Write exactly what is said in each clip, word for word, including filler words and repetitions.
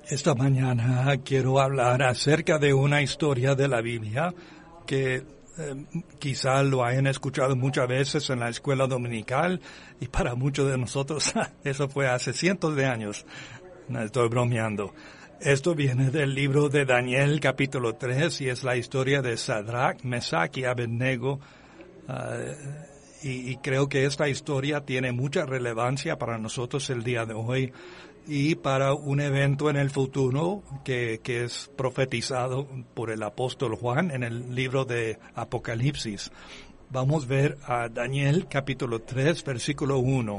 Esta mañana quiero hablar acerca de una historia de la Biblia que eh, quizá lo hayan escuchado muchas veces en la escuela dominical y para muchos de nosotros eso fue hace cientos de años. No estoy bromeando. Esto viene del libro de Daniel capítulo tres y es la historia de Sadrach, Mesach y Abednego. Uh, y, y creo que esta historia tiene mucha relevancia para nosotros el día de hoy y para un evento en el futuro que, que es profetizado por el apóstol Juan en el libro de Apocalipsis. Vamos a ver a Daniel capítulo tres versículo uno.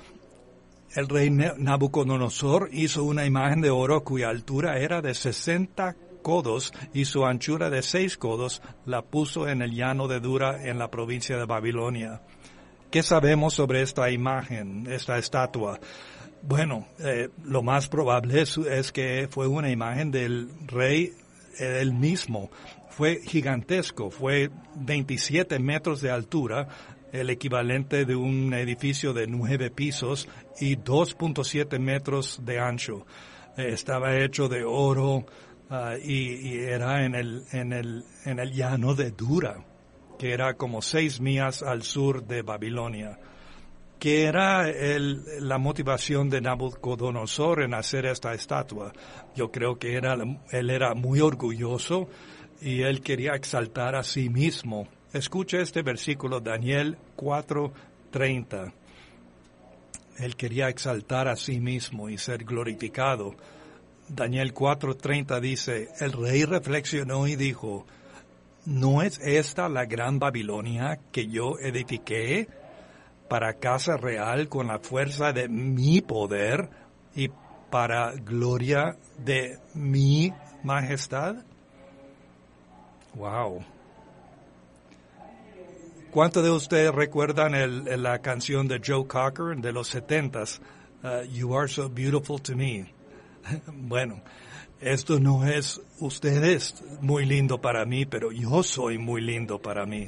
El rey Nabucodonosor hizo una imagen de oro cuya altura era de sesenta codos y su anchura de seis codos, la puso en el llano de Dura en la provincia de Babilonia. ¿Qué sabemos sobre esta imagen, esta estatua? Bueno, eh, lo más probable es, es que fue una imagen del rey él mismo. Fue gigantesco, fue veintisiete metros de altura, el equivalente de un edificio de nueve pisos y dos punto siete metros de ancho. Eh, estaba hecho de oro uh, y, y era en el, en el, en el llano de Dura, que era como seis millas al sur de Babilonia. ¿Qué era el, la motivación de Nabucodonosor en hacer esta estatua? Yo creo que era, él era muy orgulloso y él quería exaltar a sí mismo. Escucha este versículo, Daniel cuatro treinta. Él quería exaltar a sí mismo y ser glorificado. Daniel cuatro treinta dice, el rey reflexionó y dijo, ¿no es esta la gran Babilonia que yo edifiqué para casa real con la fuerza de mi poder y para gloria de mi majestad? Wow. ¿Cuántos de ustedes recuerdan el, el, la canción de Joe Cocker de los setentas? Uh, You are so beautiful to me. Bueno, esto no es, usted es muy lindo para mí, pero yo soy muy lindo para mí.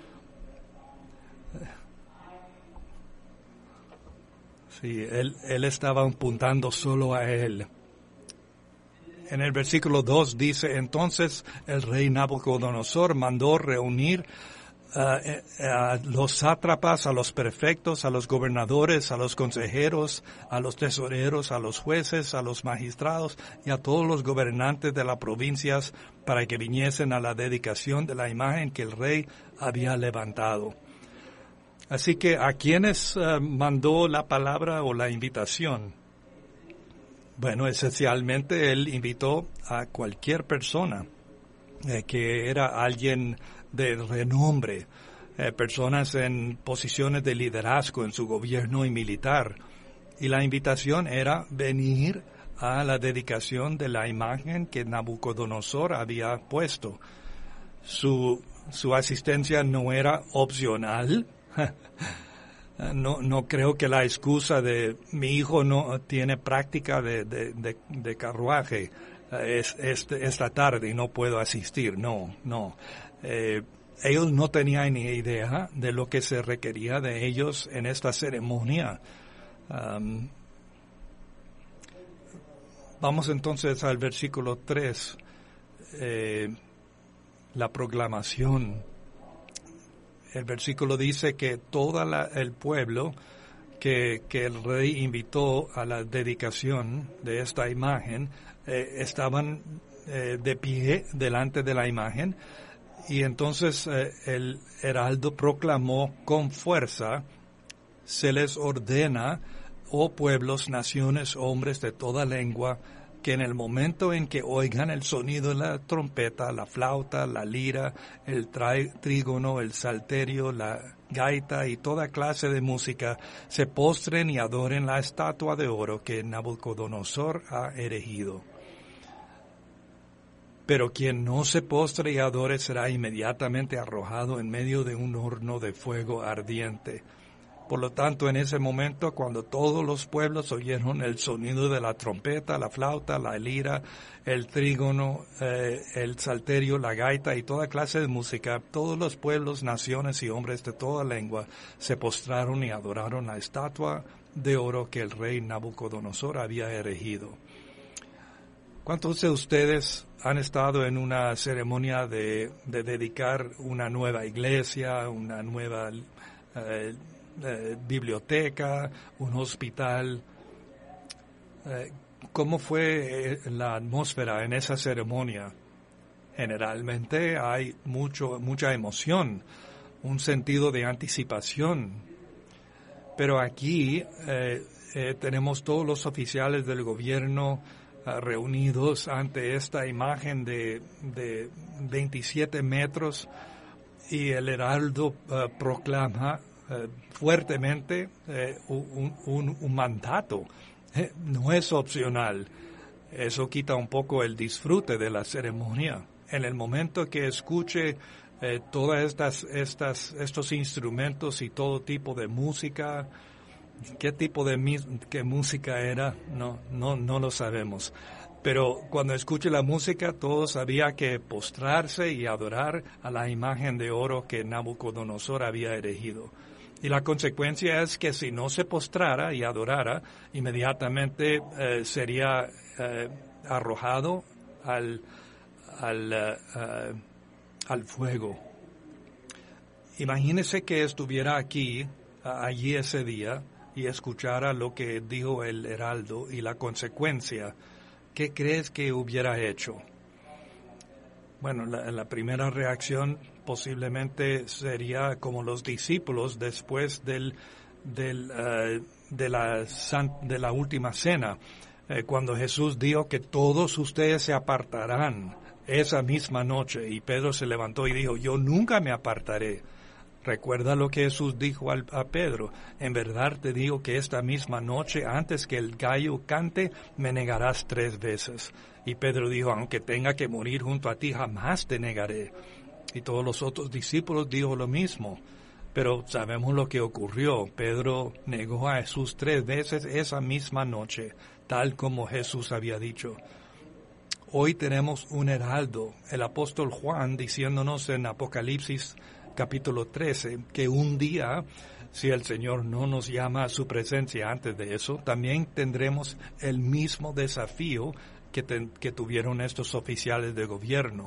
Sí, él, él estaba apuntando solo a él. En el versículo dos dice, entonces el rey Nabucodonosor mandó reunir Uh, a los sátrapas, a los prefectos, a los gobernadores, a los consejeros, a los tesoreros, a los jueces, a los magistrados y a todos los gobernantes de las provincias para que viniesen a la dedicación de la imagen que el rey había levantado. Así que, ¿a quiénes uh, mandó la palabra o la invitación? Bueno, esencialmente él invitó a cualquier persona eh, que era alguien de renombre, eh, personas en posiciones de liderazgo en su gobierno y militar. Y la invitación era venir a la dedicación de la imagen que Nabucodonosor había puesto. Su, su asistencia no era opcional. No, no creo que la excusa de mi hijo no tiene práctica de, de, de, de carruaje es, es esta tarde y no puedo asistir. No, no. Eh, ellos no tenían ni idea de lo que se requería de ellos en esta ceremonia. Um, vamos entonces al versículo tres, eh, la proclamación. El versículo dice que todo el pueblo que, que el rey invitó a la dedicación de esta imagen eh, estaban eh, de pie delante de la imagen. Y entonces eh, el heraldo proclamó con fuerza, se les ordena, oh pueblos, naciones, hombres de toda lengua, que en el momento en que oigan el sonido de la trompeta, la flauta, la lira, el trígono, el salterio, la gaita y toda clase de música, se postren y adoren la estatua de oro que Nabucodonosor ha erigido. Pero quien no se postre y adore será inmediatamente arrojado en medio de un horno de fuego ardiente. Por lo tanto, en ese momento, cuando todos los pueblos oyeron el sonido de la trompeta, la flauta, la lira, el trígono, eh, el salterio, la gaita y toda clase de música, todos los pueblos, naciones y hombres de toda lengua se postraron y adoraron la estatua de oro que el rey Nabucodonosor había erigido. ¿Cuántos de ustedes han estado en una ceremonia de, de dedicar una nueva iglesia, una nueva eh, eh, biblioteca, un hospital? Eh, ¿Cómo fue la atmósfera en esa ceremonia? Generalmente hay mucho, mucha emoción, un sentido de anticipación. Pero aquí eh, eh, tenemos todos los oficiales del gobierno uh, reunidos ante esta imagen de, de veintisiete metros y el heraldo uh, proclama uh, fuertemente uh, un, un, un mandato. Eh, no es opcional. Eso quita un poco el disfrute de la ceremonia. En el momento que escuche eh, todas estas, estas, estos instrumentos y todo tipo de música, qué tipo de mi, qué música era, no, no, no lo sabemos. Pero cuando escuche la música, todos había que postrarse y adorar a la imagen de oro que Nabucodonosor había erigido. Y la consecuencia es que si no se postrara y adorara, inmediatamente eh, sería eh, arrojado al, al, uh, uh, al fuego. Imagínese que estuviera aquí, uh, allí ese día, y escuchara lo que dijo el heraldo y la consecuencia. ¿Qué crees que hubiera hecho? Bueno, la, la primera reacción posiblemente sería como los discípulos después del, del, uh, de, la, de la última cena, eh, cuando Jesús dijo que todos ustedes se apartarán esa misma noche, y Pedro se levantó y dijo, yo nunca me apartaré. Recuerda lo que Jesús dijo al, a Pedro, en verdad te digo que esta misma noche, antes que el gallo cante, me negarás tres veces. Y Pedro dijo, aunque tenga que morir junto a ti, jamás te negaré. Y todos los otros discípulos dijo lo mismo. Pero sabemos lo que ocurrió. Pedro negó a Jesús tres veces esa misma noche, tal como Jesús había dicho. Hoy tenemos un heraldo, el apóstol Juan, diciéndonos en Apocalipsis capítulo trece, que un día, si el Señor no nos llama a su presencia antes de eso, también tendremos el mismo desafío que, ten, que tuvieron estos oficiales de gobierno.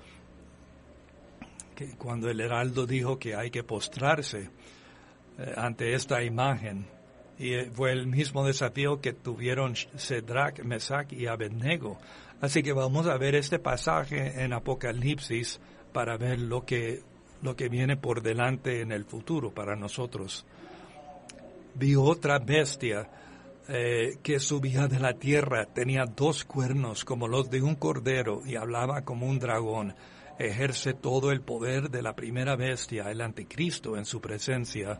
Que cuando el heraldo dijo que hay que postrarse eh, ante esta imagen, y eh, fue el mismo desafío que tuvieron Sadrach, Mesach y Abednego. Así que vamos a ver este pasaje en Apocalipsis para ver lo que lo que viene por delante en el futuro para nosotros. Vi otra bestia eh, que subía de la tierra, tenía dos cuernos como los de un cordero y hablaba como un dragón. Ejerce todo el poder de la primera bestia, el anticristo, en su presencia,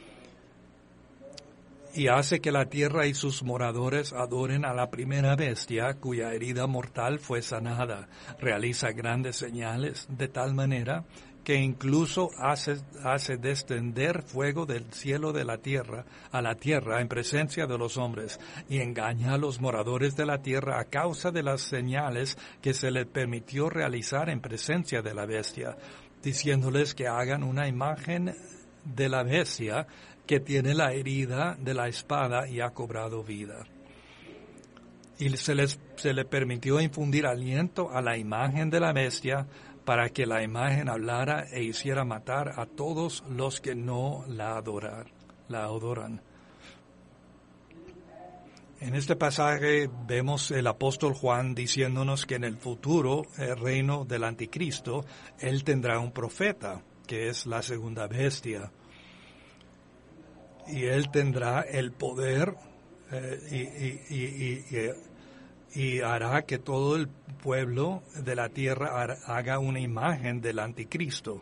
y hace que la tierra y sus moradores adoren a la primera bestia cuya herida mortal fue sanada. Realiza grandes señales de tal manera que incluso hace, hace descender fuego del cielo de la tierra a la tierra en presencia de los hombres, y engaña a los moradores de la tierra a causa de las señales que se les permitió realizar en presencia de la bestia, diciéndoles que hagan una imagen de la bestia que tiene la herida de la espada y ha cobrado vida. Y se les se le permitió infundir aliento a la imagen de la bestia, para que la imagen hablara e hiciera matar a todos los que no la adoran. La adoran. En este pasaje vemos el apóstol Juan diciéndonos que en el futuro, el reino del anticristo, él tendrá un profeta, que es la segunda bestia. Y él tendrá el poder eh, y, y, y, y, y hará que todo el pueblo de la tierra haga una imagen del anticristo.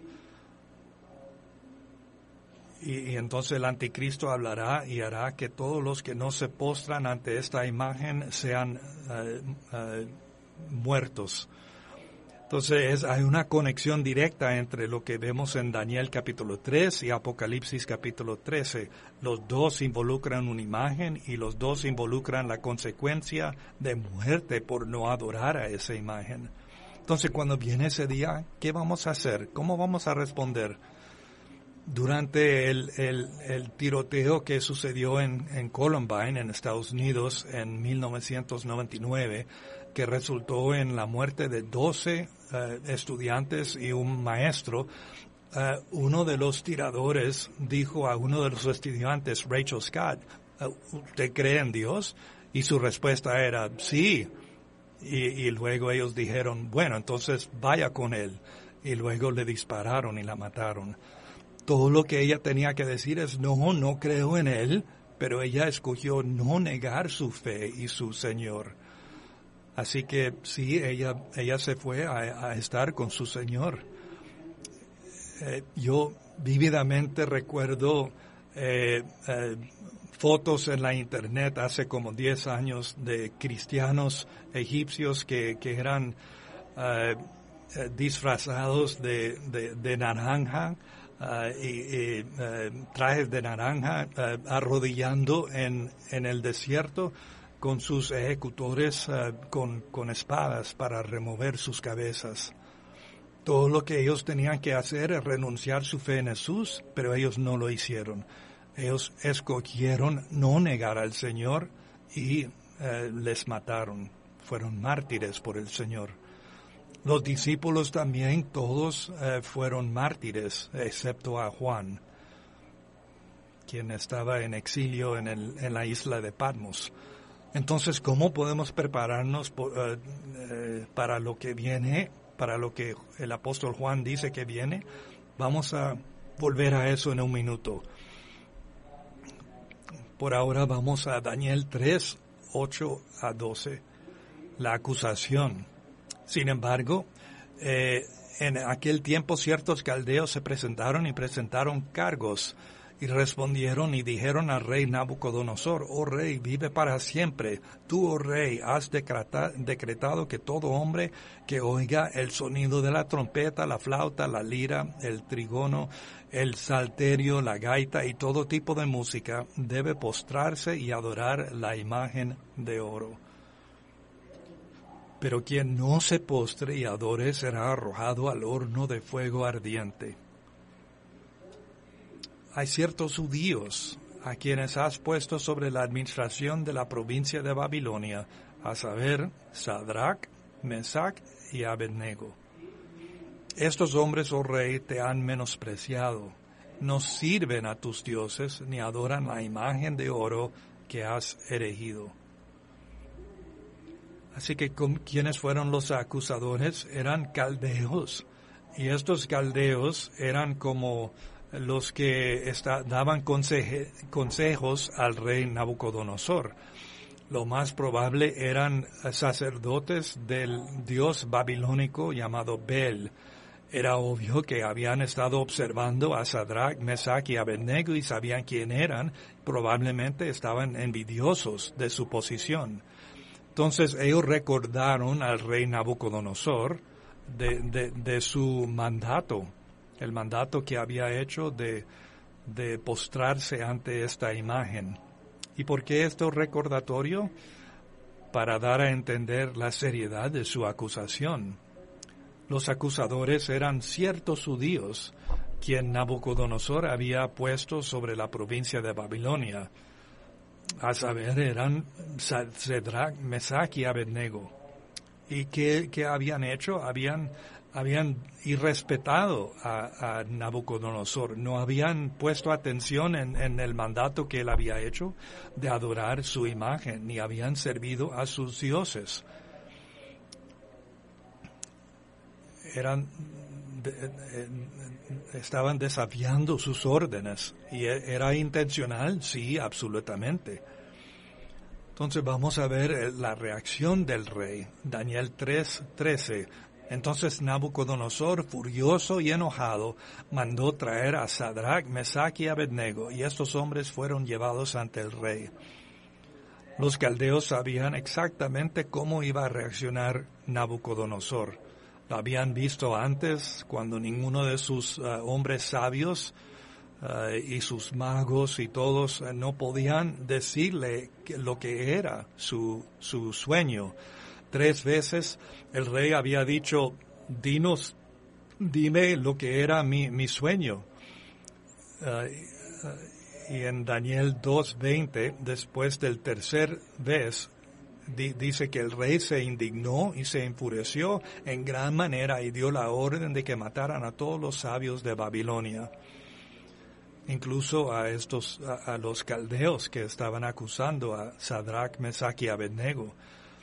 Y, y entonces el anticristo hablará y hará que todos los que no se postran ante esta imagen sean uh, uh, muertos. Entonces hay una conexión directa entre lo que vemos en Daniel capítulo tres y Apocalipsis capítulo trece. Los dos involucran una imagen y los dos involucran la consecuencia de muerte por no adorar a esa imagen. Entonces cuando viene ese día, ¿qué vamos a hacer? ¿Cómo vamos a responder? Durante el, el, el tiroteo que sucedió en, en Columbine, en Estados Unidos, en mil novecientos noventa y nueve, que resultó en la muerte de doce uh, estudiantes y un maestro, uh, uno de los tiradores dijo a uno de los estudiantes, Rachel Scott, uh, ¿usted cree en Dios? Y su respuesta era, sí. Y, y luego ellos dijeron, bueno, entonces vaya con él. Y luego le dispararon y la mataron. Todo lo que ella tenía que decir es, no, no creo en él, pero ella escogió no negar su fe y su Señor. Así que sí, ella, ella se fue a, a estar con su Señor. Eh, yo vívidamente recuerdo eh, eh, fotos en la internet hace como diez años de cristianos egipcios que, que eran eh, eh, disfrazados de, de, de naranja, Uh, y, y uh, trajes de naranja, uh, arrodillando en, en el desierto con sus ejecutores uh, con, con espadas para remover sus cabezas. Todo lo que ellos tenían que hacer es renunciar su fe en Jesús, pero ellos no lo hicieron. Ellos escogieron no negar al Señor y uh, les mataron. Fueron mártires por el Señor. Los discípulos también, todos eh, fueron mártires, excepto a Juan, quien estaba en exilio en, el, en la isla de Patmos. Entonces, ¿cómo podemos prepararnos por, eh, eh, para lo que viene, para lo que el apóstol Juan dice que viene? Vamos a volver a eso en un minuto. Por ahora vamos a Daniel tres, ocho a doce, la acusación. Sin embargo, eh, en aquel tiempo ciertos caldeos se presentaron y presentaron cargos y respondieron y dijeron al rey Nabucodonosor, oh rey, vive para siempre. Tú, oh rey, has decreta, decretado que todo hombre que oiga el sonido de la trompeta, la flauta, la lira, el trigono, el salterio, la gaita y todo tipo de música debe postrarse y adorar la imagen de oro. Pero quien no se postre y adore será arrojado al horno de fuego ardiente. Hay ciertos judíos a quienes has puesto sobre la administración de la provincia de Babilonia, a saber, Sadrach, Mesach y Abednego. Estos hombres, oh rey, te han menospreciado. No sirven a tus dioses ni adoran la imagen de oro que has erigido. Así que, ¿quiénes fueron los acusadores? Eran caldeos. Y estos caldeos eran como los que está, daban conseje, consejos al rey Nabucodonosor. Lo más probable eran sacerdotes del dios babilónico llamado Bel. Era obvio que habían estado observando a Sadrach, Mesach y Abednego y sabían quién eran. Probablemente estaban envidiosos de su posición. Entonces ellos recordaron al rey Nabucodonosor de, de, de su mandato, el mandato que había hecho de, de postrarse ante esta imagen. ¿Y por qué esto recordatorio? Para dar a entender la seriedad de su acusación. Los acusadores eran ciertos judíos, quien Nabucodonosor había puesto sobre la provincia de Babilonia. A saber, eran Sadrach, Mesach y Abednego. ¿Y qué, qué habían hecho? Habían, habían irrespetado a, a Nabucodonosor. No habían puesto atención en, en el mandato que él había hecho de adorar su imagen, ni habían servido a sus dioses. Eran, de, de, estaban desafiando sus órdenes. ¿Y era intencional? Sí, absolutamente. Entonces vamos a ver la reacción del rey. Daniel tres, trece. Entonces Nabucodonosor, furioso y enojado, mandó traer a Sadrach, Mesach y Abednego, y estos hombres fueron llevados ante el rey. Los caldeos sabían exactamente cómo iba a reaccionar Nabucodonosor. Lo habían visto antes, cuando ninguno de sus uh, hombres sabios uh, y sus magos y todos uh, no podían decirle que, lo que era su, su sueño. Tres veces el rey había dicho, dinos, dime lo que era mi, mi sueño. uh, y en Daniel dos veinte, después del tercer vez, di, dice que el rey se indignó y se enfureció en gran manera y dio la orden de que mataran a todos los sabios de Babilonia, incluso a estos, a, a los caldeos que estaban acusando a Sadrach, Mesach y Abednego.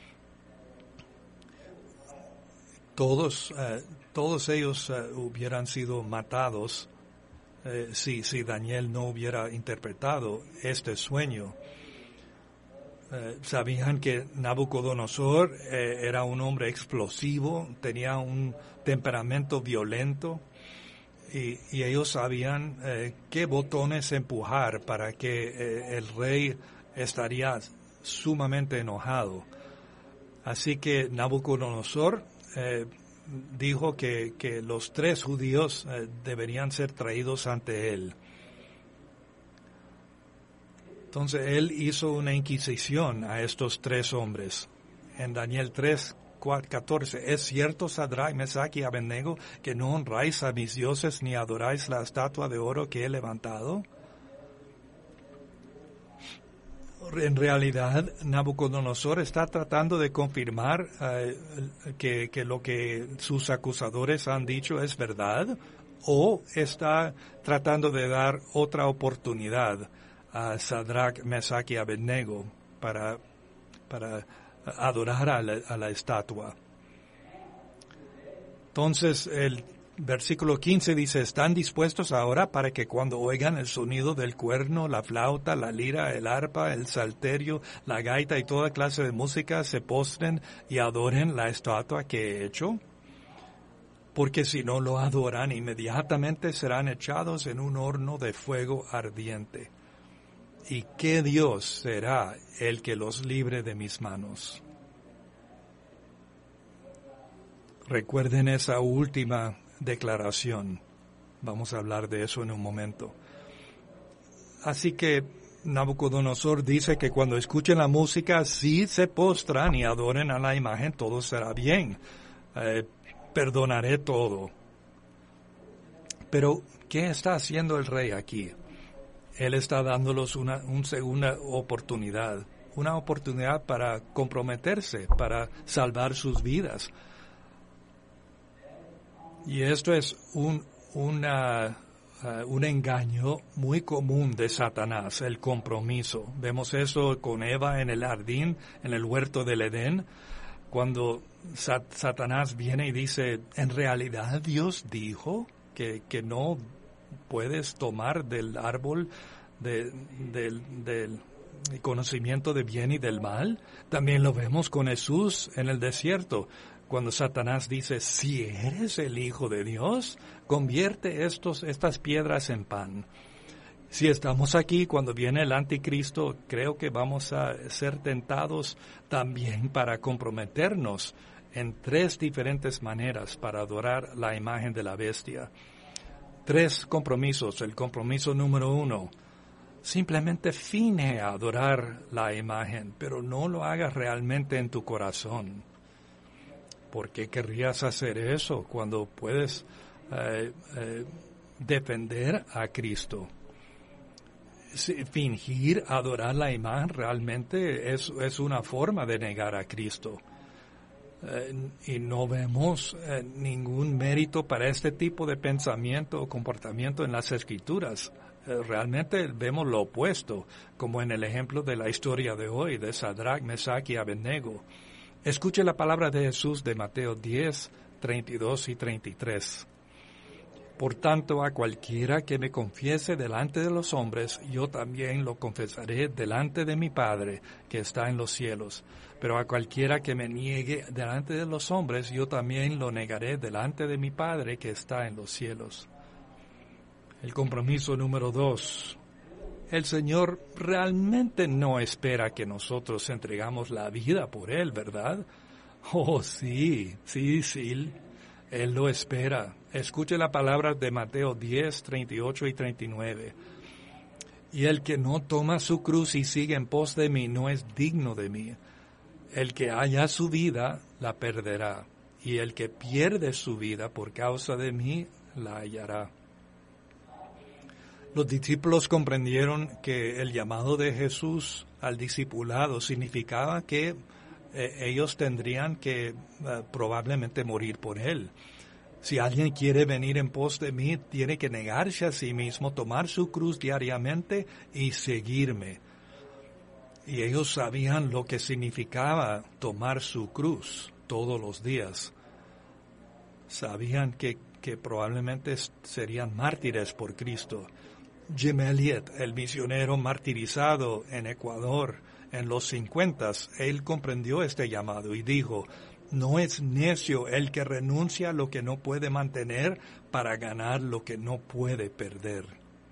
Todos, uh, todos ellos uh, hubieran sido matados uh, si, si Daniel no hubiera interpretado este sueño. Uh, sabían que Nabucodonosor uh, era un hombre explosivo, tenía un temperamento violento, y, y ellos sabían uh, qué botones empujar para que uh, el rey estaría sumamente enojado. Así que Nabucodonosor Eh, dijo que, que los tres judíos eh, deberían ser traídos ante él. Entonces él hizo una inquisición a estos tres hombres. En Daniel tres, catorce, ¿es cierto, Sadrach, Mesach y Abednego, que no honráis a mis dioses ni adoráis la estatua de oro que he levantado? En realidad, Nabucodonosor está tratando de confirmar uh, que, que lo que sus acusadores han dicho es verdad, o está tratando de dar otra oportunidad a Sadrach, Mesach y Abednego para, para adorar a la, a la estatua. Entonces, el versículo quince dice, ¿están dispuestos ahora para que cuando oigan el sonido del cuerno, la flauta, la lira, el arpa, el salterio, la gaita y toda clase de música se postren y adoren la estatua que he hecho? Porque si no lo adoran, inmediatamente serán echados en un horno de fuego ardiente. ¿Y qué Dios será el que los libre de mis manos? Recuerden esa última declaración. Vamos a hablar de eso en un momento. Así que Nabucodonosor dice que cuando escuchen la música, sí se postran y adoren a la imagen, todo será bien. Eh, perdonaré todo. Pero, ¿qué está haciendo el rey aquí? Él está dándolos una, una segunda oportunidad, una oportunidad para comprometerse, para salvar sus vidas. Y esto es un, una, uh, un engaño muy común de Satanás, el compromiso. Vemos eso con Eva en el jardín, en el huerto del Edén, cuando Sat- Satanás viene y dice, ¿en realidad Dios dijo que, que no puedes tomar del árbol de, del, del conocimiento de bien y del mal? También lo vemos con Jesús en el desierto. Cuando Satanás dice, si eres el Hijo de Dios, convierte estos, estas piedras en pan. Si estamos aquí cuando viene el anticristo, creo que vamos a ser tentados también para comprometernos en tres diferentes maneras para adorar la imagen de la bestia. Tres compromisos. El compromiso número uno, simplemente finge adorar la imagen, pero no lo hagas realmente en tu corazón. ¿Por qué querrías hacer eso cuando puedes eh, eh, defender a Cristo? Si, fingir adorar la imagen realmente es, es una forma de negar a Cristo. Eh, y no vemos eh, ningún mérito para este tipo de pensamiento o comportamiento en las Escrituras. Eh, realmente vemos lo opuesto, como en el ejemplo de la historia de hoy de Sadrach, Mesach y Abednego. Escuche la palabra de Jesús de Mateo diez, treinta y dos y treinta y tres. Por tanto, a cualquiera que me confiese delante de los hombres, yo también lo confesaré delante de mi Padre que está en los cielos. Pero a cualquiera que me niegue delante de los hombres, yo también lo negaré delante de mi Padre que está en los cielos. El compromiso número dos. El Señor realmente no espera que nosotros entregamos la vida por Él, ¿verdad? Oh, sí, sí, sí, Él lo espera. Escuche la palabra de Mateo diez, treinta y ocho y treinta y nueve. Y el que no toma su cruz y sigue en pos de mí no es digno de mí. El que haya su vida la perderá, y el que pierde su vida por causa de mí la hallará. Los discípulos comprendieron que el llamado de Jesús al discipulado significaba que eh, ellos tendrían que uh, probablemente morir por él. Si alguien quiere venir en pos de mí, tiene que negarse a sí mismo, tomar su cruz diariamente y seguirme. Y ellos sabían lo que significaba tomar su cruz todos los días. Sabían que, que probablemente serían mártires por Cristo. Jim Elliot, el misionero martirizado en Ecuador en los cincuentas, él comprendió este llamado y dijo: no es necio el que renuncia a lo que no puede mantener para ganar lo que no puede perder.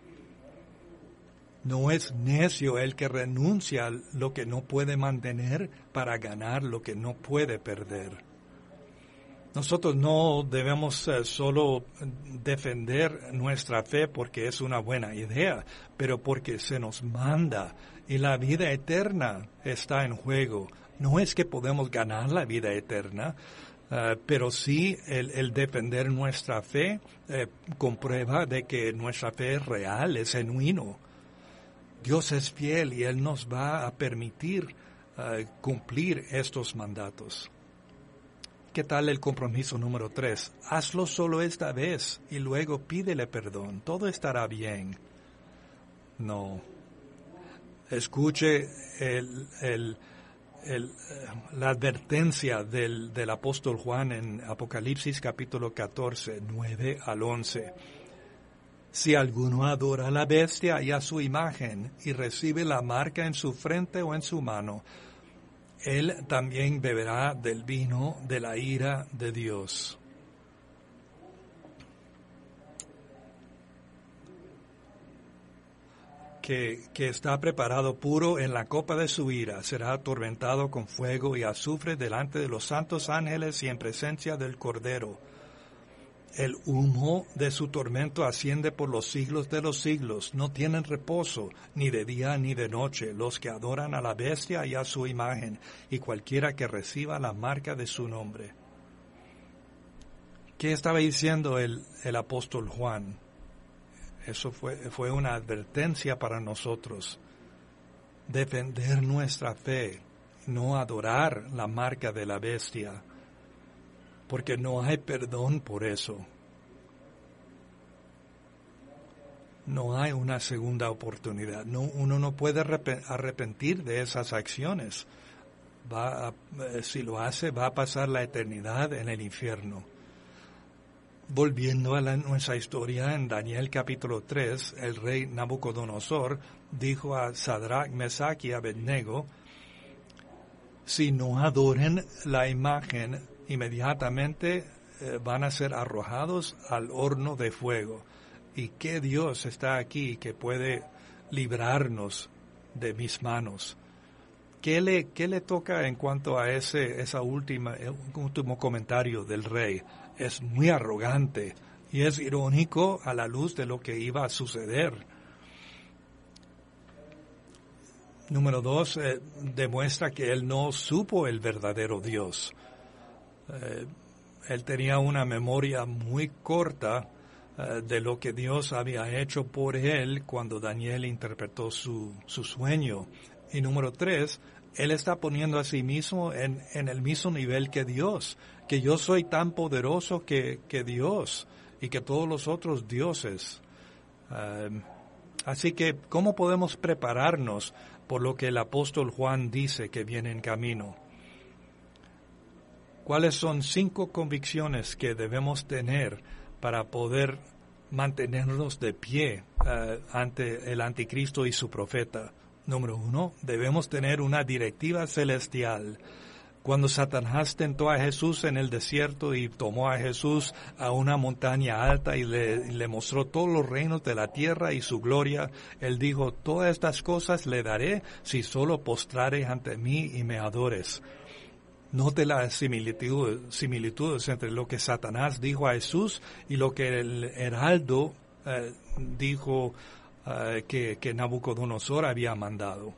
No es necio el que renuncia a lo que no puede mantener para ganar lo que no puede perder. Nosotros no debemos uh, solo defender nuestra fe porque es una buena idea, pero porque se nos manda y la vida eterna está en juego. No es que podemos ganar la vida eterna, uh, pero sí el, el defender nuestra fe eh, comprueba de que nuestra fe es real, es genuino. Dios es fiel y Él nos va a permitir uh, cumplir estos mandatos. ¿Qué tal el compromiso número tres? Hazlo solo esta vez y luego pídele perdón. Todo estará bien. No. Escuche el, el, el, la advertencia del, del apóstol Juan en Apocalipsis capítulo catorce, nueve al once. Si alguno adora a la bestia y a su imagen y recibe la marca en su frente o en su mano, él también beberá del vino de la ira de Dios. Que, que está preparado puro en la copa de su ira, será atormentado con fuego y azufre delante de los santos ángeles y en presencia del Cordero. El humo de su tormento asciende por los siglos de los siglos. No tienen reposo, ni de día ni de noche, los que adoran a la bestia y a su imagen, y cualquiera que reciba la marca de su nombre. ¿Qué estaba diciendo el, el apóstol Juan? Eso fue, fue una advertencia para nosotros. Defender nuestra fe, no adorar la marca de la bestia, porque no hay perdón por eso. No hay una segunda oportunidad. No, uno no puede arrepentir de esas acciones. Va a, si lo hace, va a pasar la eternidad en el infierno. Volviendo a la, nuestra historia, en Daniel capítulo tres, el rey Nabucodonosor dijo a Sadrach, Mesach y Abednego: si no adoren la imagen, inmediatamente eh, van a ser arrojados al horno de fuego. ¿Y qué Dios está aquí que puede librarnos de mis manos? ¿Qué le, qué le toca en cuanto a ese esa última último comentario del rey? Es muy arrogante y es irónico a la luz de lo que iba a suceder. Número dos, eh, demuestra que él no supo el verdadero Dios. Eh, él tenía una memoria muy corta uh, de lo que Dios había hecho por él cuando Daniel interpretó su, su sueño. Y número tres, él está poniendo a sí mismo en, en el mismo nivel que Dios, que yo soy tan poderoso que, que Dios y que todos los otros dioses. Uh, así que, ¿cómo podemos prepararnos por lo que el apóstol Juan dice que viene en camino? ¿Cuáles son cinco convicciones que debemos tener para poder mantenernos de pie uh, ante el anticristo y su profeta? Número uno, debemos tener una directiva celestial. Cuando Satanás tentó a Jesús en el desierto y tomó a Jesús a una montaña alta y le, y le mostró todos los reinos de la tierra y su gloria, él dijo: todas estas cosas le daré si solo postrares ante mí y me adores. Note las similitudes, similitudes entre lo que Satanás dijo a Jesús y lo que el heraldo eh, dijo uh, que, que Nabucodonosor había mandado.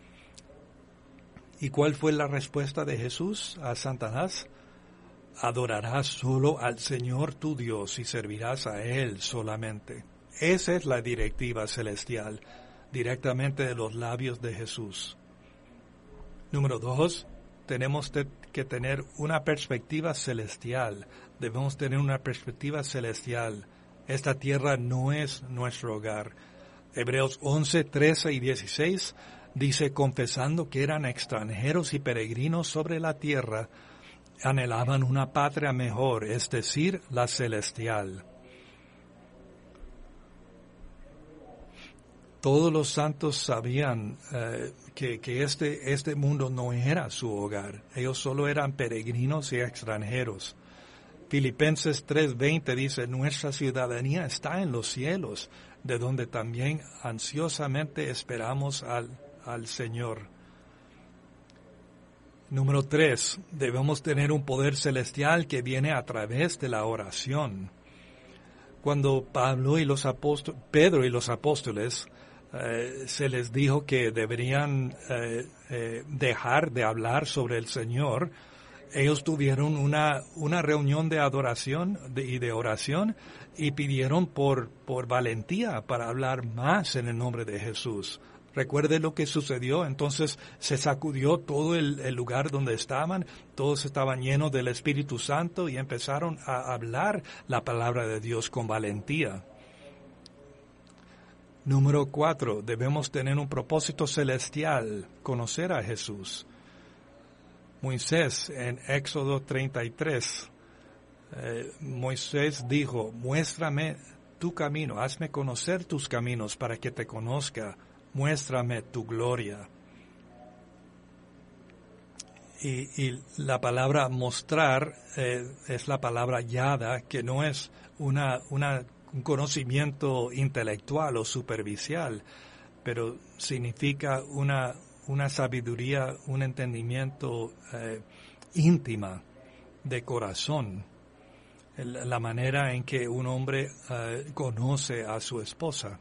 ¿Y cuál fue la respuesta de Jesús a Satanás? Adorarás solo al Señor tu Dios y servirás a Él solamente. Esa es la directiva celestial, directamente de los labios de Jesús. Número dos, tenemos que tener una perspectiva celestial. Debemos tener una perspectiva celestial. Esta tierra no es nuestro hogar. Hebreos once, trece y dieciséis dice, confesando que eran extranjeros y peregrinos sobre la tierra, anhelaban una patria mejor, es decir, la celestial. Todos los santos sabían eh, que, que este, este mundo no era su hogar. Ellos solo eran peregrinos y extranjeros. Filipenses tres veinte dice, nuestra ciudadanía está en los cielos, de donde también ansiosamente esperamos al, al Señor. Número tres, debemos tener un poder celestial que viene a través de la oración. Cuando Pablo y los apóstoles, Pedro y los apóstoles, eh, se les dijo que deberían eh, eh, dejar de hablar sobre el Señor, ellos tuvieron una, una reunión de adoración de, y de oración y pidieron por, por valentía para hablar más en el nombre de Jesús. Recuerde lo que sucedió, entonces se sacudió todo el, el lugar donde estaban, todos estaban llenos del Espíritu Santo y empezaron a hablar la palabra de Dios con valentía. Número cuatro, debemos tener un propósito celestial, conocer a Jesús. Moisés en Éxodo treinta y tres, eh, Moisés dijo, muéstrame tu camino, hazme conocer tus caminos para que te conozca, muéstrame tu gloria. Y, y la palabra mostrar eh, es la palabra yada, que no es una, una, un conocimiento intelectual o superficial, pero significa una una sabiduría, un entendimiento eh, íntima de corazón, el, la manera en que un hombre eh, conoce a su esposa.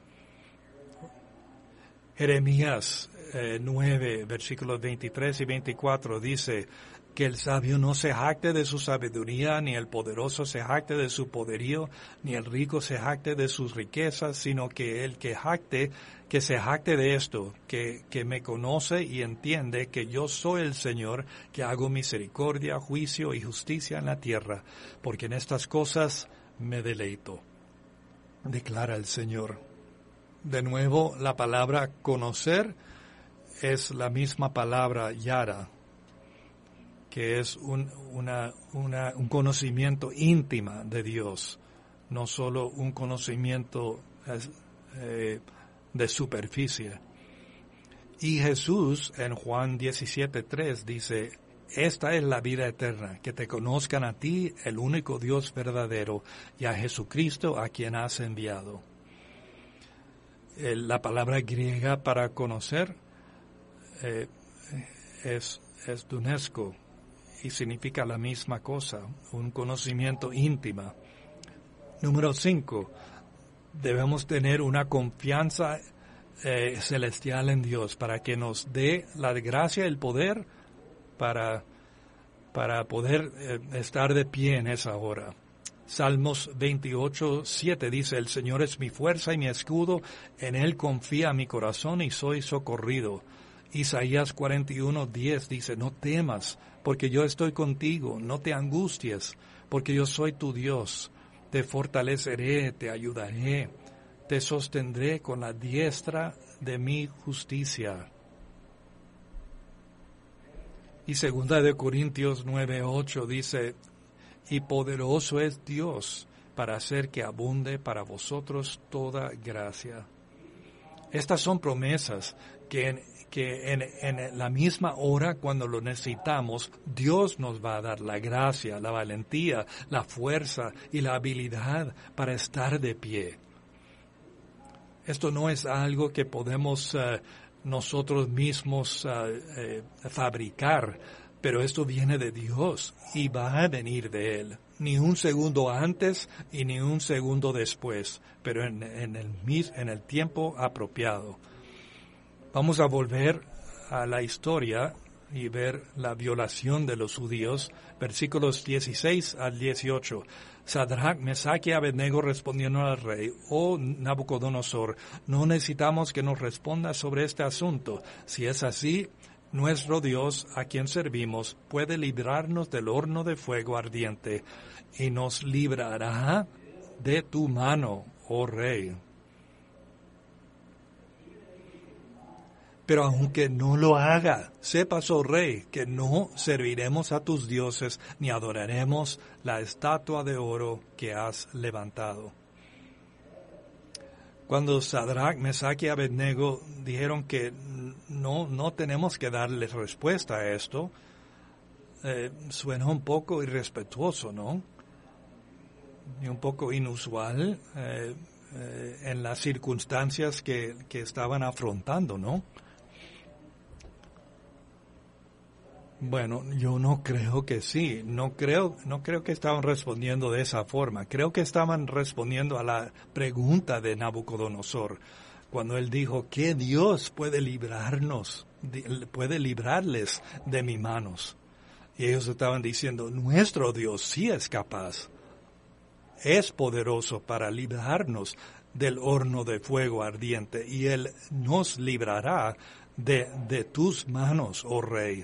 Jeremías eh, nueve, versículos veintitrés y veinticuatro dice que el sabio no se jacte de su sabiduría, ni el poderoso se jacte de su poderío, ni el rico se jacte de sus riquezas, sino que el que jacte, que se jacte de esto, que, que me conoce y entiende que yo soy el Señor, que hago misericordia, juicio y justicia en la tierra, porque en estas cosas me deleito, declara el Señor. De nuevo, la palabra conocer es la misma palabra yara, que es un, una, una, un conocimiento íntimo de Dios, no solo un conocimiento eh, de superficie. Y Jesús en Juan diecisiete tres dice, esta es la vida eterna, que te conozcan a ti, el único Dios verdadero, y a Jesucristo a quien has enviado. El, la palabra griega para conocer eh, es, es dunesko, y significa la misma cosa, un conocimiento íntimo. Número cinco, debemos tener una confianza eh, celestial en Dios para que nos dé la gracia y el poder para, para poder eh, estar de pie en esa hora. Salmos veintiocho, siete dice, el Señor es mi fuerza y mi escudo, en Él confía mi corazón y soy socorrido. Isaías cuarenta y uno, diez dice, no temas, porque yo estoy contigo, no te angusties, porque yo soy tu Dios, te fortaleceré, te ayudaré, te sostendré con la diestra de mi justicia. Y segunda de Corintios nueve, ocho dice, y poderoso es Dios para hacer que abunde para vosotros toda gracia. Estas son promesas que en que en, en la misma hora cuando lo necesitamos, Dios nos va a dar la gracia, la valentía, la fuerza y la habilidad para estar de pie. Esto no es algo que podemos uh, nosotros mismos uh, eh, fabricar, pero esto viene de Dios y va a venir de Él. Ni un segundo antes y ni un segundo después, pero en, en, el, en el tiempo apropiado. Vamos a volver a la historia y ver la violación de los judíos. Versículos dieciséis al dieciocho. Sadrach, Mesach y Abednego respondieron al rey: Oh Nabucodonosor, no necesitamos que nos respondas sobre este asunto. Si es así, nuestro Dios, a quien servimos, puede librarnos del horno de fuego ardiente y nos librará de tu mano, oh rey. Pero aunque no lo haga, sepas, oh rey, que no serviremos a tus dioses ni adoraremos la estatua de oro que has levantado. Cuando Sadrach, Mesach y Abednego dijeron que no, no tenemos que darle respuesta a esto, eh, suena un poco irrespetuoso, ¿no? Y un poco inusual eh, eh, en las circunstancias que, que estaban afrontando, ¿no? Bueno, yo no creo que sí, no creo, no creo que estaban respondiendo de esa forma. Creo que estaban respondiendo a la pregunta de Nabucodonosor, cuando él dijo: ¿qué Dios puede librarnos, puede librarles de mis manos? Y ellos estaban diciendo: nuestro Dios sí es capaz, es poderoso para librarnos del horno de fuego ardiente, y Él nos librará de, de tus manos, oh Rey.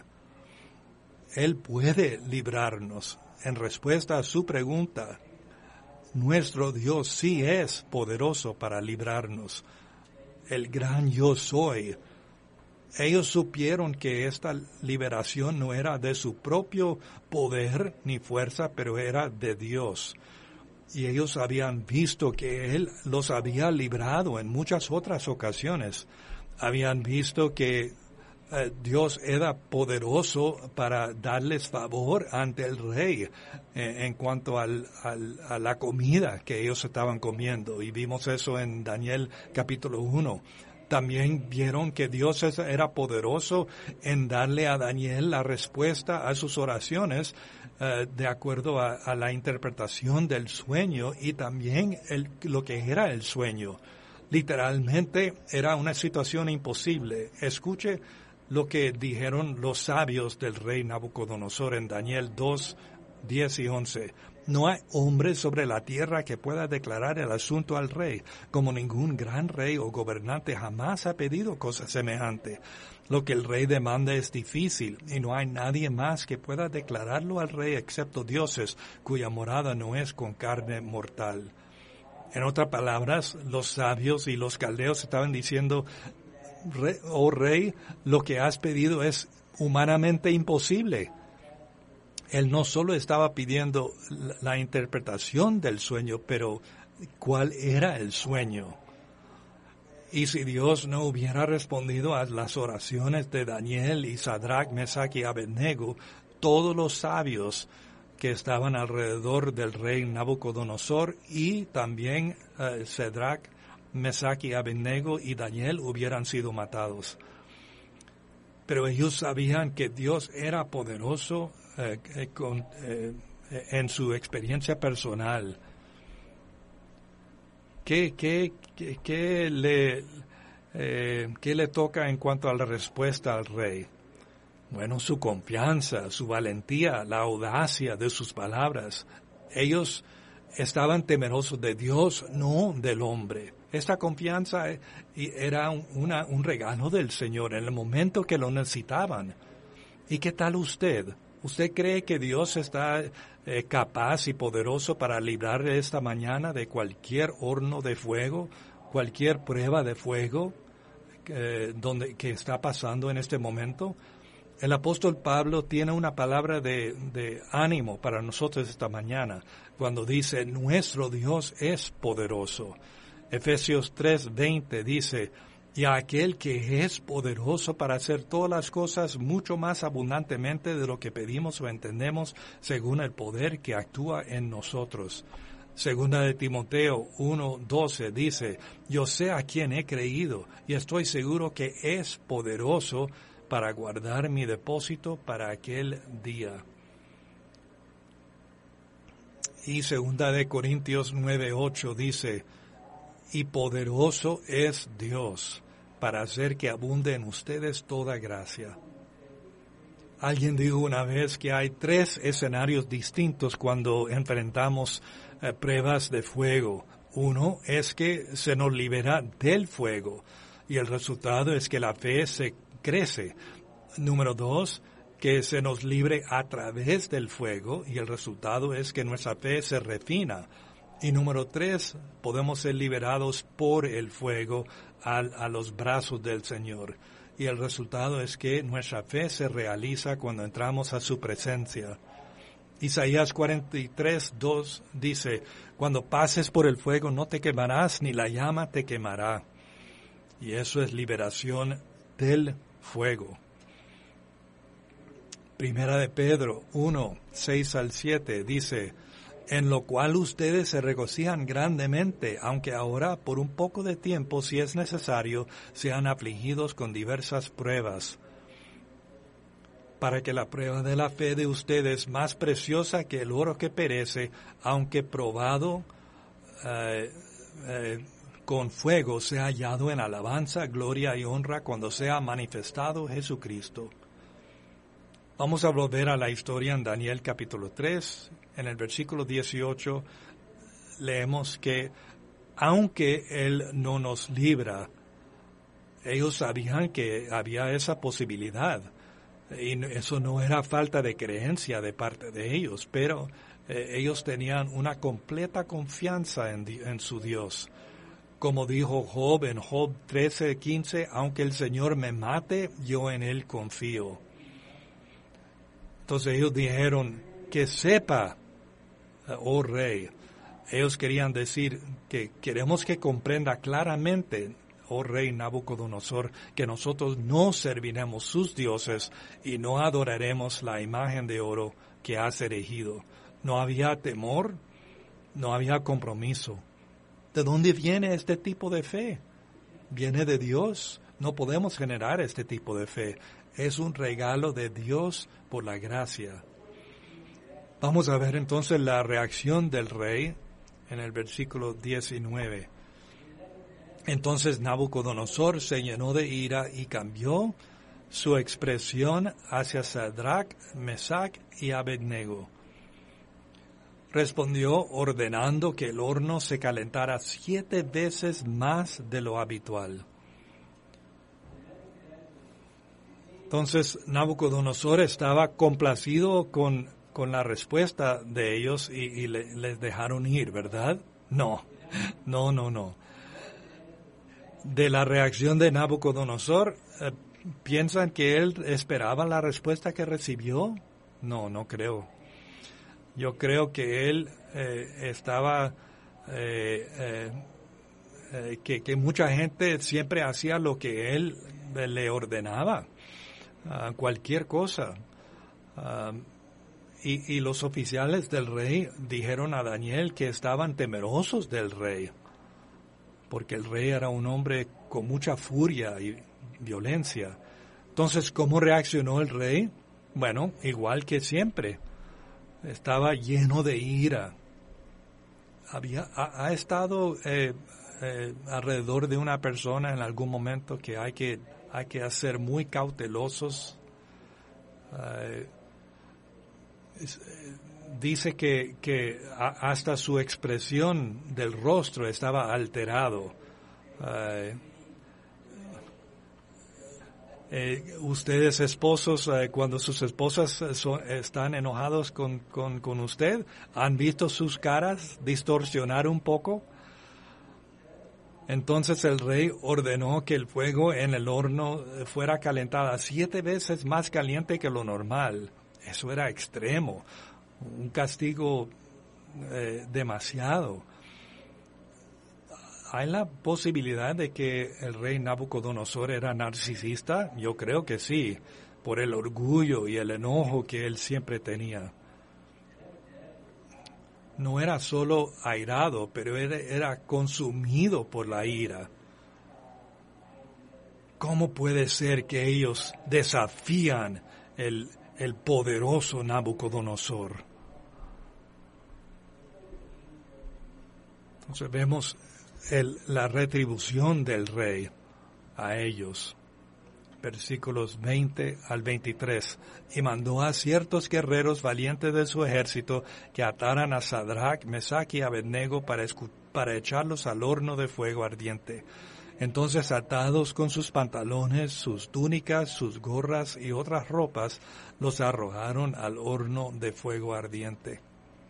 Él puede librarnos. En respuesta a su pregunta, nuestro Dios sí es poderoso para librarnos. El gran yo soy. Ellos supieron que esta liberación no era de su propio poder ni fuerza, pero era de Dios. Y ellos habían visto que Él los había librado en muchas otras ocasiones. Habían visto que Uh, Dios era poderoso para darles favor ante el rey eh, en cuanto al, al, a la comida que ellos estaban comiendo. Y vimos eso en Daniel capítulo uno. También vieron que Dios era poderoso en darle a Daniel la respuesta a sus oraciones uh, de acuerdo a, a la interpretación del sueño y también el, lo que era el sueño. Literalmente era una situación imposible. Escuche lo que dijeron los sabios del rey Nabucodonosor en Daniel dos, diez y once. No hay hombre sobre la tierra que pueda declarar el asunto al rey, como ningún gran rey o gobernante jamás ha pedido cosa semejante. Lo que el rey demanda es difícil, y no hay nadie más que pueda declararlo al rey excepto dioses, cuya morada no es con carne mortal. En otras palabras, los sabios y los caldeos estaban diciendo: oh rey, lo que has pedido es humanamente imposible. Él no solo estaba pidiendo la, la interpretación del sueño, pero ¿cuál era el sueño? Y si Dios no hubiera respondido a las oraciones de Daniel y Sadrach, Mesach y Abednego, todos los sabios que estaban alrededor del rey Nabucodonosor y también uh, Sadrach, Mesach y Abednego y Daniel hubieran sido matados. Pero ellos sabían que Dios era poderoso eh, eh, con, eh, en su experiencia personal. ¿Qué, qué, qué, qué, le, eh, ¿Qué le toca en cuanto a la respuesta al rey? Bueno, su confianza, su valentía, la audacia de sus palabras. Ellos estaban temerosos de Dios, no del hombre. Esta confianza era una, un regalo del Señor en el momento que lo necesitaban. ¿Y qué tal usted? ¿Usted cree que Dios está eh, capaz y poderoso para librar esta mañana de cualquier horno de fuego, cualquier prueba de fuego eh, donde, que está pasando en este momento? El apóstol Pablo tiene una palabra de, de ánimo para nosotros esta mañana cuando dice: nuestro Dios es poderoso. Efesios tres veinte dice: y a aquel que es poderoso para hacer todas las cosas mucho más abundantemente de lo que pedimos o entendemos, según el poder que actúa en nosotros. Segunda de Timoteo uno doce dice: yo sé a quién he creído y estoy seguro que es poderoso para guardar mi depósito para aquel día. Y segunda de Corintios nueve ocho dice: y poderoso es Dios para hacer que abunde en ustedes toda gracia. Alguien dijo una vez que hay tres escenarios distintos cuando enfrentamos eh, pruebas de fuego. Uno es que se nos libera del fuego y el resultado es que la fe se crece. Número dos, que se nos libre a través del fuego y el resultado es que nuestra fe se refina. Y número tres, podemos ser liberados por el fuego a, a los brazos del Señor. Y el resultado es que nuestra fe se realiza cuando entramos a su presencia. Isaías cuarenta y tres, dos dice, cuando pases por el fuego no te quemarás, ni la llama te quemará. Y eso es liberación del fuego. Primera de Pedro uno, seis al siete dice, en lo cual ustedes se regocijan grandemente, aunque ahora por un poco de tiempo, si es necesario, sean afligidos con diversas pruebas, para que la prueba de la fe de ustedes, más preciosa que el oro que perece, aunque probado eh, eh, con fuego, sea hallado en alabanza, gloria y honra cuando sea manifestado Jesucristo. Vamos a volver a la historia en Daniel capítulo tres. En el versículo dieciocho leemos que aunque Él no nos libra, ellos sabían que había esa posibilidad. Y eso no era falta de creencia de parte de ellos, pero eh, ellos tenían una completa confianza en, en su Dios. Como dijo Job en Job trece, quince, aunque el Señor me mate, yo en Él confío. Entonces ellos dijeron, que sepa, oh rey. Ellos querían decir que queremos que comprenda claramente, oh rey Nabucodonosor, que nosotros no serviremos sus dioses y no adoraremos la imagen de oro que has erigido. No había temor, no había compromiso. ¿De dónde viene este tipo de fe? Viene de Dios. No podemos generar este tipo de fe. Es un regalo de Dios por la gracia. Vamos a ver entonces la reacción del rey en el versículo diecinueve. Entonces Nabucodonosor se llenó de ira y cambió su expresión hacia Sadrach, Mesach y Abednego. Respondió ordenando que el horno se calentara siete veces más de lo habitual. Entonces Nabucodonosor estaba complacido con, con la respuesta de ellos y, y le, les dejaron ir, ¿verdad? No, no, no, no. De la reacción de Nabucodonosor, eh, ¿piensan que él esperaba la respuesta que recibió? No, no creo. Yo creo que él eh, estaba, eh, eh, eh, que, que mucha gente siempre hacía lo que él le ordenaba. Uh, cualquier cosa. Uh, y, y los oficiales del rey dijeron a Daniel que estaban temerosos del rey, porque el rey era un hombre con mucha furia y violencia. Entonces, ¿cómo reaccionó el rey? Bueno, igual que siempre. Estaba lleno de ira. Había, ha, ha estado eh, eh, alrededor de una persona en algún momento que hay que Hay que ser muy cautelosos. Uh, es, dice que, que a, hasta su expresión del rostro estaba alterado. Uh, eh, ustedes esposos, eh, cuando sus esposas son, están enojados con, con, con usted, ¿han visto sus caras distorsionar un poco? Entonces el rey ordenó que el fuego en el horno fuera calentada siete veces más caliente que lo normal. Eso era extremo, un castigo eh, demasiado. ¿Hay la posibilidad de que el rey Nabucodonosor era narcisista? Yo creo que sí, por el orgullo y el enojo que él siempre tenía. No era solo airado, pero era, era consumido por la ira. ¿Cómo puede ser que ellos desafían el, el poderoso Nabucodonosor? Entonces vemos el, la retribución del rey a ellos. versículos veinte al veintitrés. Y mandó a ciertos guerreros valientes de su ejército que ataran a Sadrach, Mesach y Abednego para, escu- para echarlos al horno de fuego ardiente. Entonces, atados con sus pantalones, sus túnicas, sus gorras y otras ropas, los arrojaron al horno de fuego ardiente.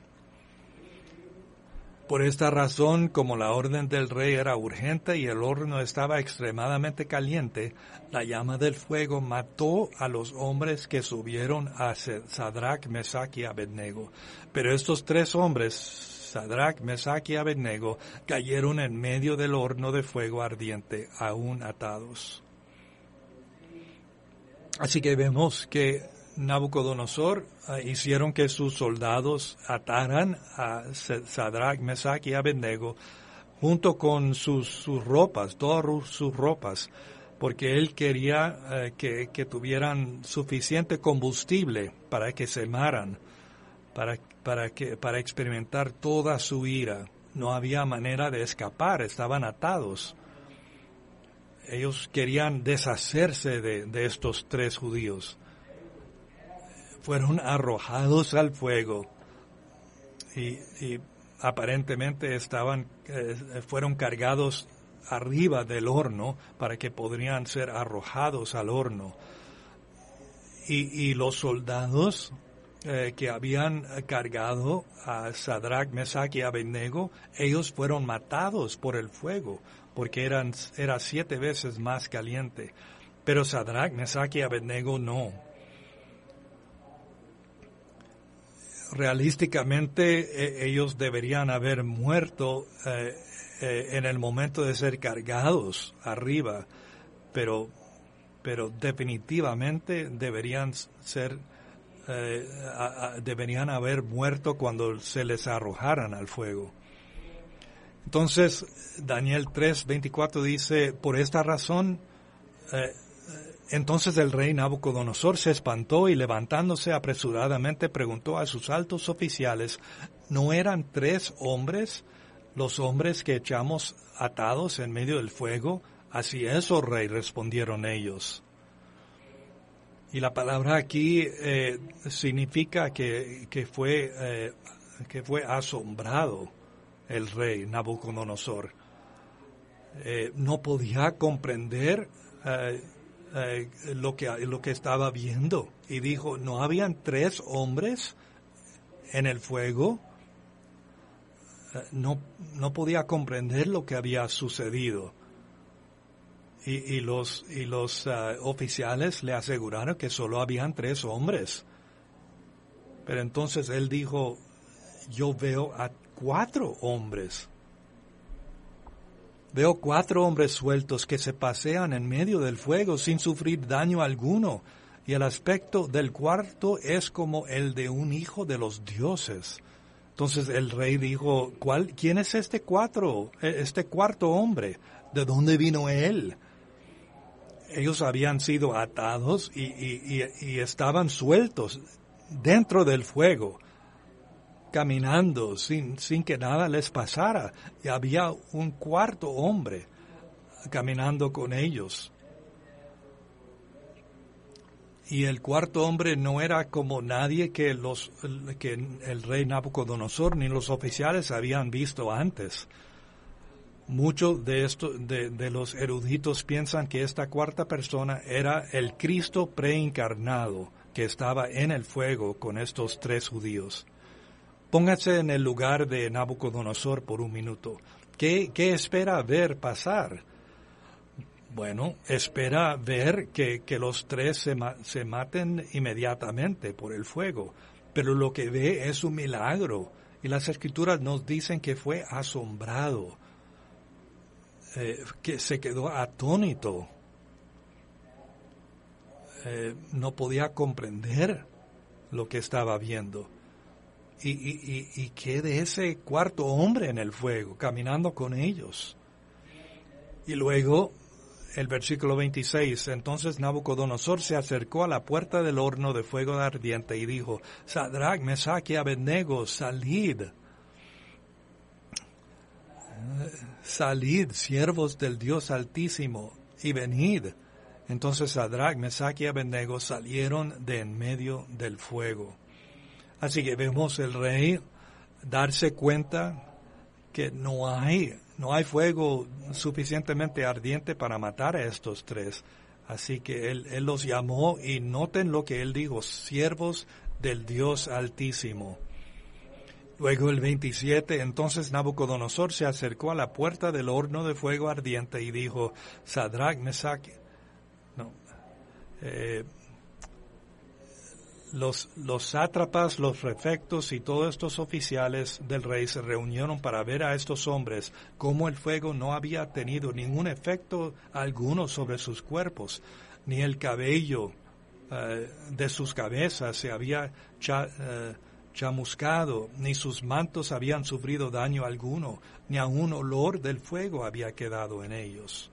Por esta razón, como la orden del rey era urgente y el horno estaba extremadamente caliente, la llama del fuego mató a los hombres que subieron a Sadrach, Mesach y Abednego. Pero estos tres hombres, Sadrach, Mesach y Abednego, cayeron en medio del horno de fuego ardiente, aún atados. Así que vemos que Nabucodonosor uh, hicieron que sus soldados ataran a Sadrach, Mesach y Abednego junto con sus, sus ropas, todas sus ropas, porque él quería uh, que, que tuvieran suficiente combustible para que se quemaran, para, para, que, para experimentar toda su ira. No había manera de escapar, estaban atados. Ellos querían deshacerse de, de estos tres judíos. Fueron arrojados al fuego y, y aparentemente estaban, eh, fueron cargados arriba del horno para que podrían ser arrojados al horno. Y, y los soldados eh, que habían cargado a Sadrach, Mesach y Abednego, ellos fueron matados por el fuego porque eran, era siete veces más caliente. Pero Sadrach, Mesach y Abednego no. Realísticamente eh, ellos deberían haber muerto eh, eh, en el momento de ser cargados arriba, pero pero definitivamente deberían ser eh, a, a, deberían haber muerto cuando se les arrojaran al fuego. Entonces Daniel tres veinticuatro dice: por esta razón eh, entonces el rey Nabucodonosor se espantó y levantándose apresuradamente preguntó a sus altos oficiales: ¿no eran tres hombres los hombres que echamos atados en medio del fuego? Así es, oh rey, respondieron ellos. Y la palabra aquí eh, significa que, que fue eh, que fue asombrado el rey Nabucodonosor. Eh, no podía comprender eh, Eh, lo que lo que estaba viendo, y dijo: ¿no habían tres hombres en el fuego? Eh, no no podía comprender lo que había sucedido, y, y los y los uh, oficiales le aseguraron que solo habían tres hombres. Pero entonces él dijo: yo veo a cuatro hombres. Veo cuatro hombres sueltos que se pasean en medio del fuego sin sufrir daño alguno, y el aspecto del cuarto es como el de un hijo de los dioses. Entonces el rey dijo: ¿Cuál, ¿quién es este cuatro, este cuarto hombre? ¿De dónde vino él? Ellos habían sido atados y, y, y, y estaban sueltos dentro del fuego, caminando sin, sin que nada les pasara, y había un cuarto hombre caminando con ellos. Y el cuarto hombre no era como nadie que los que el rey Nabucodonosor ni los oficiales habían visto antes. Muchos de esto, de, de los eruditos piensan que esta cuarta persona era el Cristo preencarnado que estaba en el fuego con estos tres judíos. Póngase en el lugar de Nabucodonosor por un minuto. ¿Qué, qué espera ver pasar? Bueno, espera ver que, que los tres se, ma- se maten inmediatamente por el fuego. Pero lo que ve es un milagro. Y las Escrituras nos dicen que fue asombrado, eh, que se quedó atónito. Eh, no podía comprender lo que estaba viendo. Y, y, y, y qué de ese cuarto hombre en el fuego, caminando con ellos. Y luego, el versículo veintiséis, entonces Nabucodonosor se acercó a la puerta del horno de fuego ardiente y dijo: Sadrach, Mesach y Abednego, salid. Salid, siervos del Dios Altísimo, y venid. Entonces Sadrach, Mesach y Abednego salieron de en medio del fuego. Así que vemos el rey darse cuenta que no hay, no hay fuego suficientemente ardiente para matar a estos tres. Así que él, él los llamó y noten lo que él dijo, siervos del Dios Altísimo. Luego el veintisiete, entonces Nabucodonosor se acercó a la puerta del horno de fuego ardiente y dijo, Sadrach, Mesach, no, eh, los, los sátrapas, los prefectos y todos estos oficiales del rey se reunieron para ver a estos hombres cómo el fuego no había tenido ningún efecto alguno sobre sus cuerpos, ni el cabello eh, de sus cabezas se había cha, eh, chamuscado, ni sus mantos habían sufrido daño alguno, ni aun olor del fuego había quedado en ellos.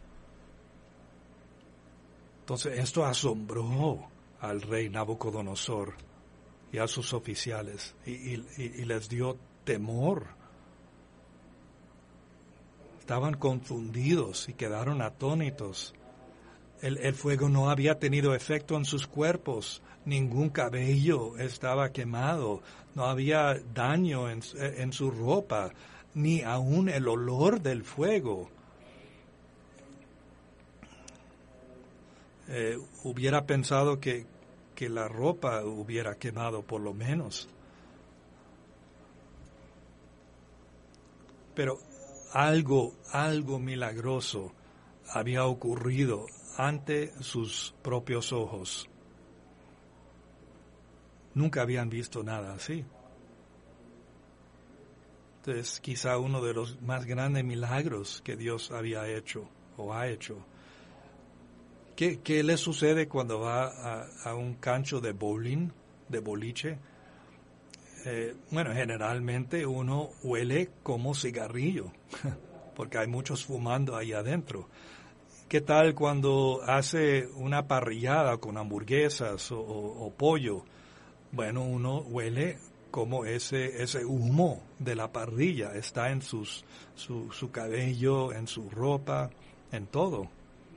Entonces esto asombró al rey Nabucodonosor y a sus oficiales y, y, y les dio temor. Estaban confundidos y quedaron atónitos. El, el fuego no había tenido efecto en sus cuerpos, ningún cabello estaba quemado, no había daño en, en su ropa, ni aun el olor del fuego. Eh, hubiera pensado que, que la ropa hubiera quemado por lo menos. Pero algo, algo milagroso había ocurrido ante sus propios ojos. Nunca habían visto nada así. Entonces, quizá uno de los más grandes milagros que Dios había hecho o ha hecho. ¿Qué, qué le sucede cuando va a, a un cancho de bowling, de boliche? Eh, bueno, generalmente uno huele como cigarrillo, porque hay muchos fumando ahí adentro. ¿Qué tal cuando hace una parrillada con hamburguesas o, o, o pollo? Bueno, uno huele como ese ese humo de la parrilla está en sus su, su cabello, en su ropa, en todo.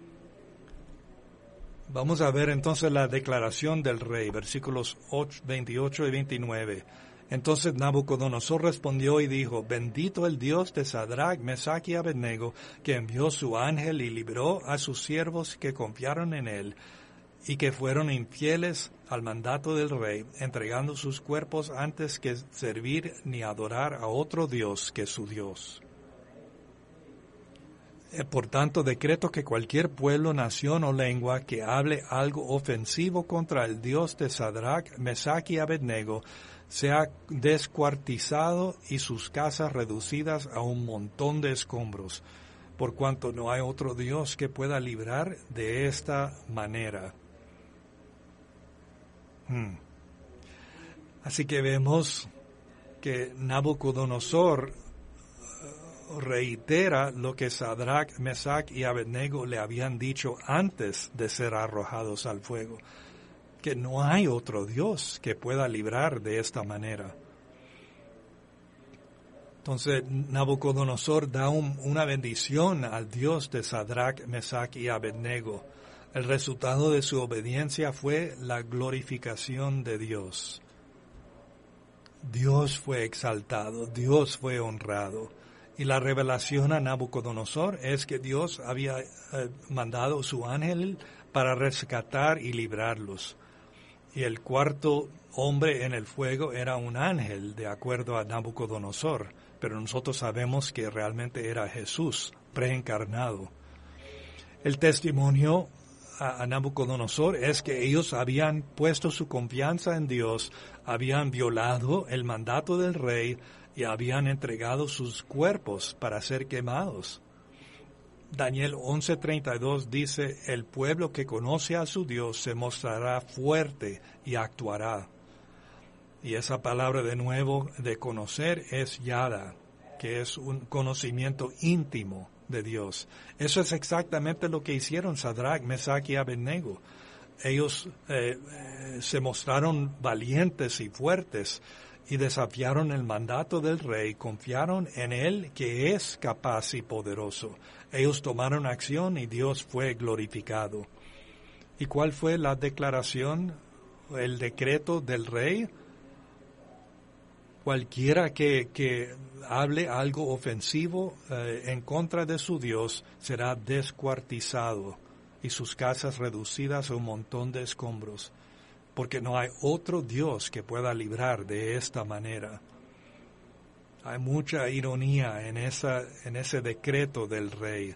Vamos a ver entonces la declaración del rey, versículos veintiocho y veintinueve. Entonces Nabucodonosor respondió y dijo, bendito el Dios de Sadrach, Mesach y Abednego, que envió su ángel y libró a sus siervos que confiaron en él y que fueron infieles al mandato del rey, entregando sus cuerpos antes que servir ni adorar a otro Dios que su Dios. Por tanto, decreto que cualquier pueblo, nación o lengua que hable algo ofensivo contra el Dios de Sadrach, Mesach y Abednego sea descuartizado y sus casas reducidas a un montón de escombros, por cuanto no hay otro Dios que pueda librar de esta manera. Hmm. Así que vemos que Nabucodonosor reitera lo que Sadrach, Mesach y Abednego le habían dicho antes de ser arrojados al fuego, que no hay otro Dios que pueda librar de esta manera. Entonces Nabucodonosor da un, una bendición al Dios de Sadrach, Mesach y Abednego. El resultado de su obediencia fue la glorificación de Dios. Dios fue exaltado, Dios fue honrado. Y la revelación a Nabucodonosor es que Dios había eh, mandado su ángel para rescatar y librarlos. Y el cuarto hombre en el fuego era un ángel, de acuerdo a Nabucodonosor. Pero nosotros sabemos que realmente era Jesús, preencarnado. El testimonio a, a Nabucodonosor es que ellos habían puesto su confianza en Dios, habían violado el mandato del rey, y habían entregado sus cuerpos para ser quemados. Daniel once treinta y dos dice, el pueblo que conoce a su Dios se mostrará fuerte y actuará. Y esa palabra de nuevo de conocer es yada, que es un conocimiento íntimo de Dios. Eso es exactamente lo que hicieron Sadrach, Mesach y Abednego. Ellos eh, eh, se mostraron valientes y fuertes, y desafiaron el mandato del rey, confiaron en él que es capaz y poderoso. Ellos tomaron acción y Dios fue glorificado. ¿Y cuál fue la declaración, el decreto del rey? Cualquiera que, que hable algo ofensivo eh, en contra de su Dios será descuartizado y sus casas reducidas a un montón de escombros, porque no hay otro Dios que pueda librar de esta manera. Hay mucha ironía en, esa, en ese decreto del rey.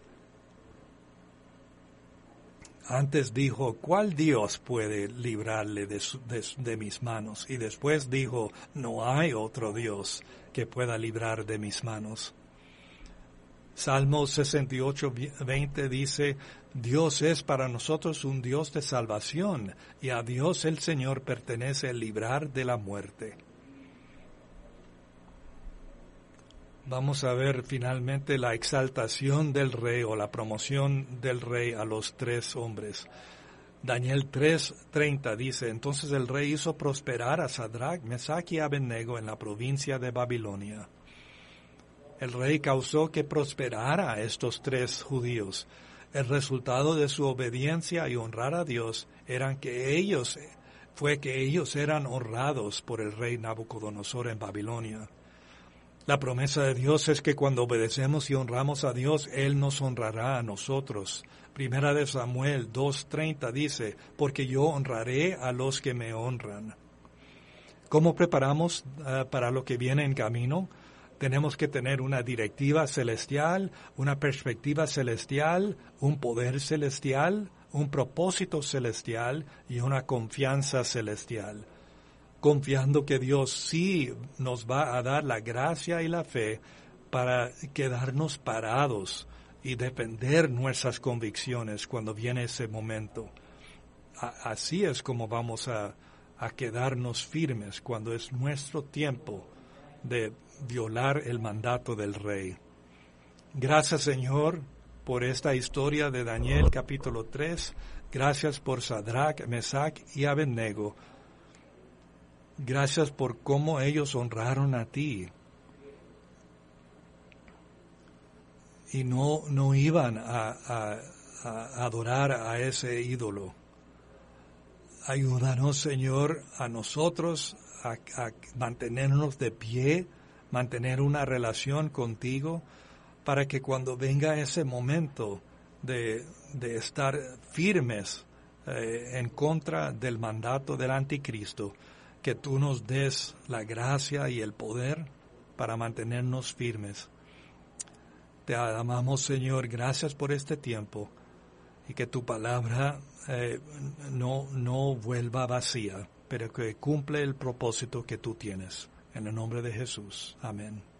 Antes dijo, ¿cuál Dios puede librarle de, su, de, de mis manos? Y después dijo, no hay otro Dios que pueda librar de mis manos. Salmo sesenta y ocho, veinte dice, Dios es para nosotros un Dios de salvación, y a Dios el Señor pertenece el librar de la muerte. Vamos a ver finalmente la exaltación del rey o la promoción del rey a los tres hombres. Daniel tres treinta dice, entonces el rey hizo prosperar a Sadrach, Mesach y Abednego en la provincia de Babilonia. El rey causó que prosperara a estos tres judíos. El resultado de su obediencia y honrar a Dios eran que ellos, fue que ellos eran honrados por el rey Nabucodonosor en Babilonia. La promesa de Dios es que cuando obedecemos y honramos a Dios, Él nos honrará a nosotros. Primera de Samuel dos treinta dice, porque yo honraré a los que me honran. ¿Cómo preparamos uh, para lo que viene en camino? Tenemos que tener una directiva celestial, una perspectiva celestial, un poder celestial, un propósito celestial y una confianza celestial. Confiando que Dios sí nos va a dar la gracia y la fe para quedarnos parados y defender nuestras convicciones cuando viene ese momento. A- así es como vamos a, a quedarnos firmes cuando es nuestro tiempo de violar el mandato del rey. Gracias, Señor, por esta historia de Daniel capítulo tres. Gracias por Sadrach, Mesach y Abednego. Gracias por cómo ellos honraron a ti. Y no, no iban a, a, a adorar a ese ídolo. Ayúdanos, Señor, a nosotros a, a mantenernos de pie, mantener una relación contigo, para que cuando venga ese momento de, de estar firmes eh, en contra del mandato del anticristo, que tú nos des la gracia y el poder para mantenernos firmes. Te amamos, Señor, gracias por este tiempo y que tu palabra eh, no, no vuelva vacía, pero que cumple el propósito que tú tienes. En el nombre de Jesús. Amén.